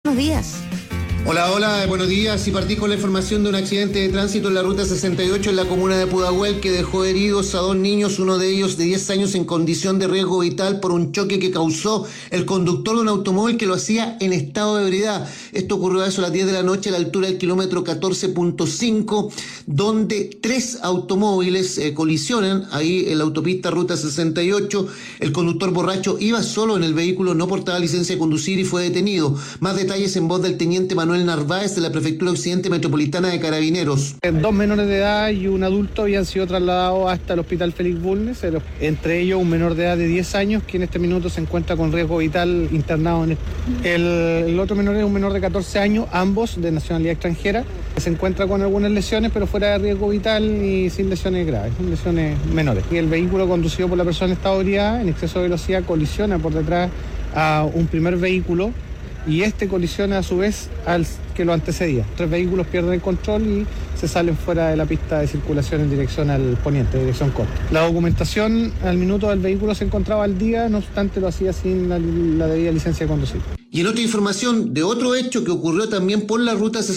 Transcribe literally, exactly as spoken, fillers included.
Buenos días. Hola, hola, buenos días. Y partí con la información de un accidente de tránsito en la ruta sesenta y ocho en la comuna de Pudahuel que dejó heridos a dos niños, uno de ellos de diez años en condición de riesgo vital por un choque que causó el conductor de un automóvil que lo hacía en estado de ebriedad. Esto ocurrió a eso a las diez de la noche a la altura del kilómetro catorce punto cinco, donde tres automóviles eh, colisionan ahí en la autopista ruta sesenta y ocho. El conductor borracho iba solo en el vehículo, no portaba licencia de conducir y fue detenido. Más detalles en voz del teniente Manuel Narváez de la Prefectura Occidente Metropolitana de Carabineros. Dos menores de edad y un adulto habían sido trasladados hasta el Hospital Félix Bulnes, entre ellos un menor de edad de diez años que en este minuto se encuentra con riesgo vital internado. En el, el otro menor es un menor de catorce años, ambos de nacionalidad extranjera, que se encuentra con algunas lesiones pero fuera de riesgo vital y sin lesiones graves, son lesiones menores. Y el vehículo conducido por la persona en estado de ebriedad en exceso de velocidad colisiona por detrás a un primer vehículo y este colisiona a su vez al que lo antecedía. Tres vehículos pierden el control y se salen fuera de la pista de circulación en dirección al poniente, dirección corta. La documentación al minuto del vehículo se encontraba al día, no obstante lo hacía sin la, la debida licencia de conducir. Y en otra información de otro hecho que ocurrió también por la ruta sesenta